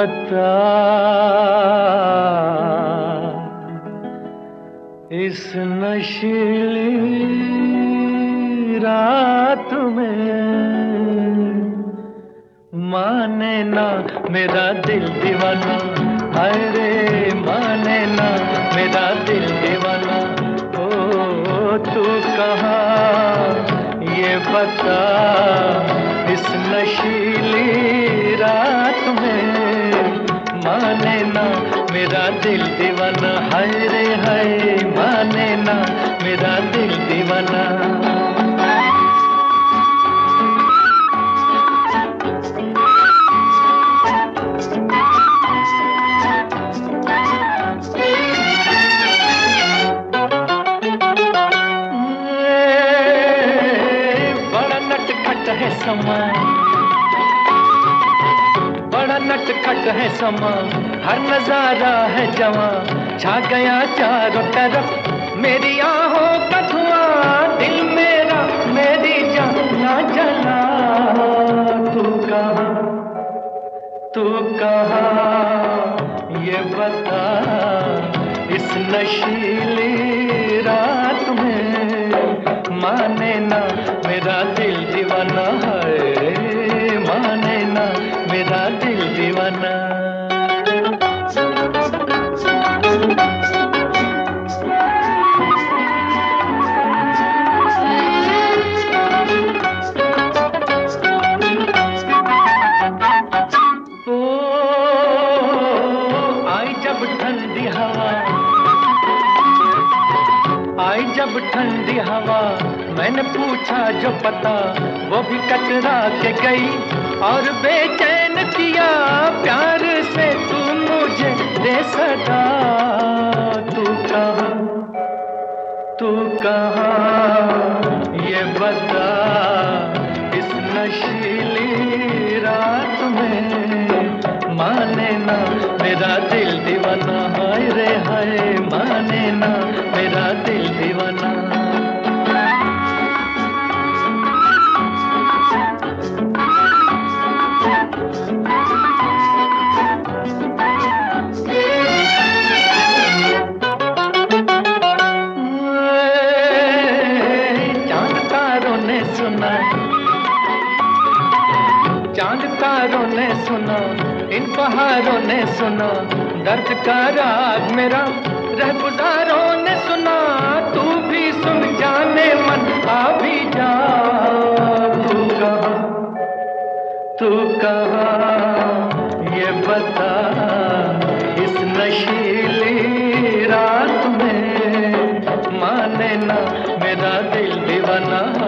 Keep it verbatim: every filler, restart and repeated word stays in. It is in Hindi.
बता इस नशीली रात में माने ना मेरा दिल दीवाना, हाय रे माने ना मेरा दिल दीवाना। ओ तू कहाँ ये बता इस नशीली रात में माने ना मेरा दिल दीवाना, हाय रे हाय माने ना मेरा दिल दीवाना। है समा बड़ा नटखट है समा, हर नजारा है जवां, छा गया चारों तरफ मेरी आहों का धुआं। दिल मेरा मेरी जान ना जला, तू कहाँ तू कहाँ ये बता इस नशीली रात में माने ना मेरा दिल दीवाना, है माने ना मेरा दिल दीवाना। ओ आई जब ठंडी हवा, आई जब ठंडी हवा, मैंने पूछा जो पता वो भी कचरा के गई और बेचैन किया प्यार से तू मुझे दे सदा। तू कहाँ तू कहाँ ये बता इस नशीली रात में माने ना मेरा दिल दीवाना, हाय रे हाय माने ना मेरा दिल दीवाना। चांद तारों ने सुना, चांद तारों ने सुना, इन पहाड़ों ने सुना दर्द का राग मेरा, रहगुजारों ने सुना तू भी सुन जाने मन आ भी जा। तू कहाँ तू कहाँ ये बता इस नशीली रात में माने ना मेरा दिल दीवाना।